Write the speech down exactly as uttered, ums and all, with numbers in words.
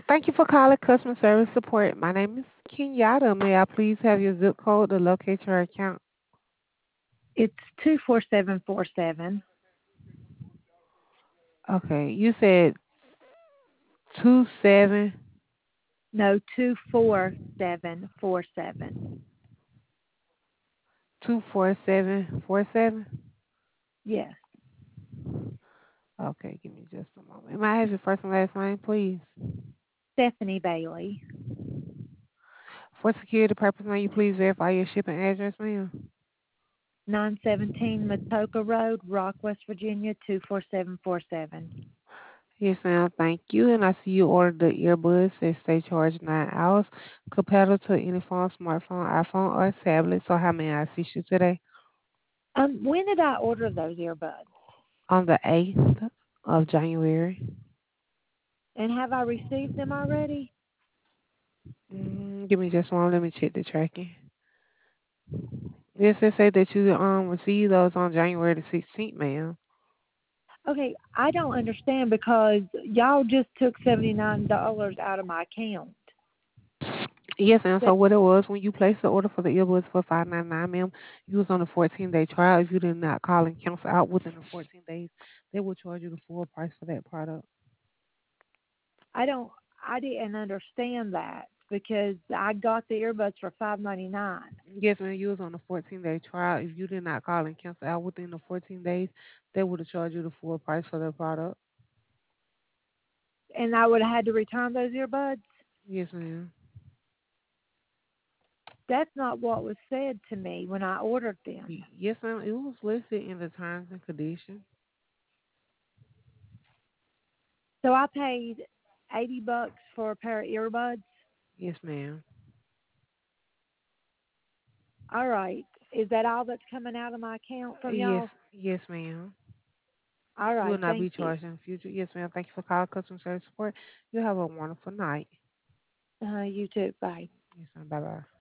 Thank you for calling customer service support. My name is Kenyatta. May I please have your zip code to locate your account? It's two four seven four seven. Okay, you said two seven No, two four seven four seven. two four seven four seven. Yes, Okay, give me just a moment. May I have your first and last name, please? Stephanie Bailey, For security purposes, may you please verify your shipping address, ma'am? nine seventeen Matoka Road, Rock, West Virginia, two four seven four seven. Yes, ma'am. Thank you. And I see you ordered the earbuds that stay charged nine hours, compatible to any phone, smartphone, iPhone, or tablet. So, how may I assist you today? Um, when did I order those earbuds? On the eighth of January. And have I received them already? Mm, give me just one. Let me check the tracking. Yes, it say that you um received those on January the sixteenth, ma'am. Okay, I don't understand because y'all just took seventy-nine dollars out of my account. Yes, and That so what it was when you placed the order for the earbuds for five ninety nine, ma'am, you was on a fourteen day trial. If you did not call and cancel out within the fourteen days, they will charge you the full price for that product. I don't I didn't understand that because I got the earbuds for five ninety-nine. Yes, ma'am, you was on a fourteen day trial. If you did not call and cancel out within the fourteen days, they would have charged you the full price for the product. And I would have had to return those earbuds. Yes, ma'am. That's not what was said to me when I ordered them. Y- Yes, ma'am. It was listed in the terms and conditions. So I paid eighty bucks for a pair of earbuds. Yes, ma'am. All right. Is that all that's coming out of my account from Yes, y'all? yes, ma'am. All You will right. not be Thank you. charged in the future. Yes, ma'am. Thank you for calling customer service support. You have a wonderful night. Uh, you too. Bye. Yes, ma'am. Bye bye.